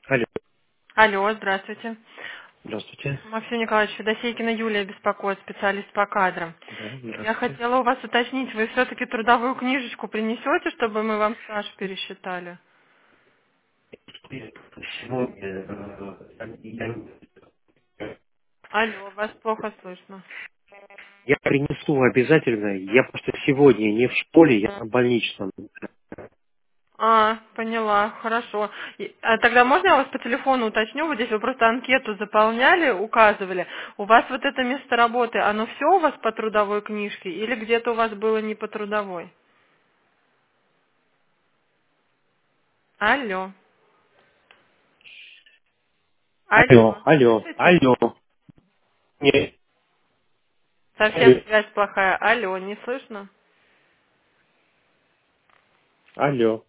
Алло, Алло, здравствуйте. здравствуйте. Максим Николаевич, Федосейкина Юлия беспокоит, специалист по кадрам. Да, Я здравствуйте. хотела у вас уточнить, вы все-таки трудовую книжечку принесете, чтобы мы вам стаж пересчитали? Сегодня Алло, вас плохо слышно. я принесу обязательно. Я просто сегодня не в школе, я на больничном. Поняла, хорошо. Тогда можно я вас по телефону уточню? Вот здесь вы просто анкету заполняли, указывали. У вас вот это место работы, оно все у вас по трудовой книжке или где-то у вас было не по трудовой? Алло. Алло, Алло. алло, Слышите? алло. Нет, Совсем алло, связь плохая. Алло, не слышно? алло.